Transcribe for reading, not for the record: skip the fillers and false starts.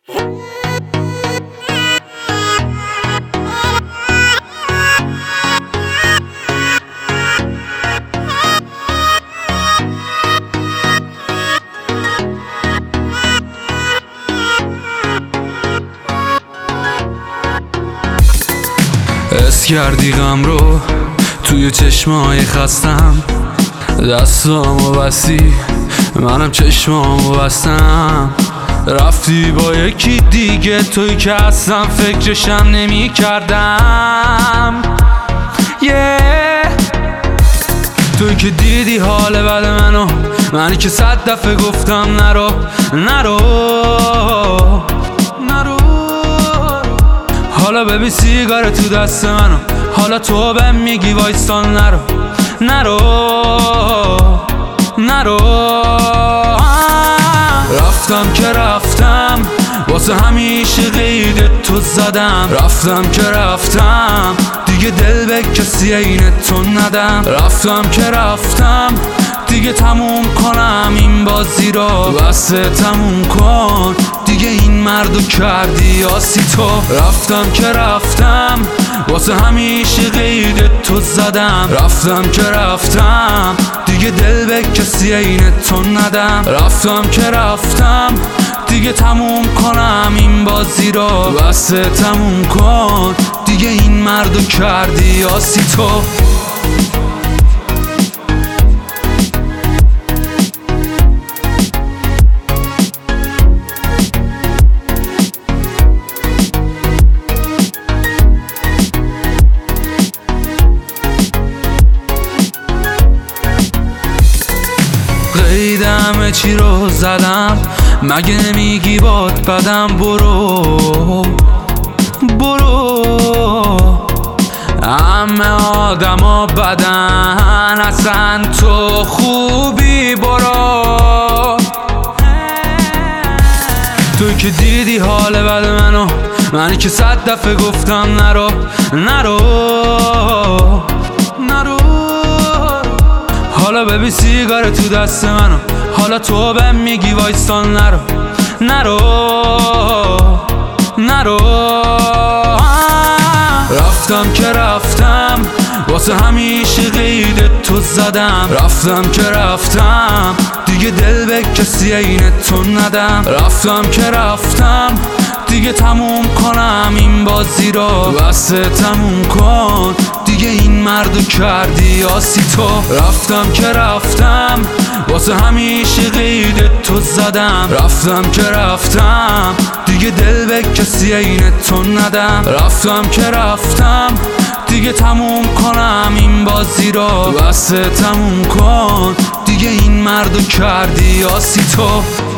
حس کردی غم رو توی چشمای خستم، دستامو بستی منم چشمامو بستم. رفتی با یکی دیگه، توی که اصلا فکرشم نمی کردم. توی که دیدی حال بد منو، منی که 100 دفعه گفتم نرو نرو نرو. حالا ببین سیگار تو دست منو، حالا تو بهم میگی وایستان نرو نرو نرو. رفتم که رفتم، واسه همیشه قید تو زدم. رفتم که رفتم، دیگه دل به کسی عین تو ندم. رفتم که رفتم، دیگه تموم کنم این بازی رو. بسه تموم کن دیگه این مردو کردی آسی تو. رفتم که رفتم، واسه همیشه قید تو زدم. رفتم که رفتم، دیگه دل به کسی عین تو ندم. رفتم که رفتم، دیگه تموم کنم این بازی رو. بسه تموم کن دیگه این مردو کردی آسی تو. قیدم چی رو زدم، مگه نمیگی باد بدم؟ برو برو. همه آدما بدن، اصلا تو خوبی برو. توی که دیدی حال بد منو، منی که 100 دفعه گفتم نرو نرو نرو. حالا ببین سیگار تو دست منو، حالا تو بهم میگی وایستان نرو نرو نرو. رفتم که رفتم، واسه همیشه قید تو زدم. رفتم که رفتم، دیگه دل به کسی عین تو ندم. رفتم که رفتم، دیگه تموم کنم این بازی رو. بسه تموم کن دیگه این مردو کردی آسی تو. رفتم که رفتم، واسه همیشه قید تو زدم. رفتم که رفتم، دیگه دل به کسی عین تو ندم. رفتم که رفتم، دیگه تموم کنم این بازی رو. بسه تموم کن دیگه این مردو کردی آسی تو.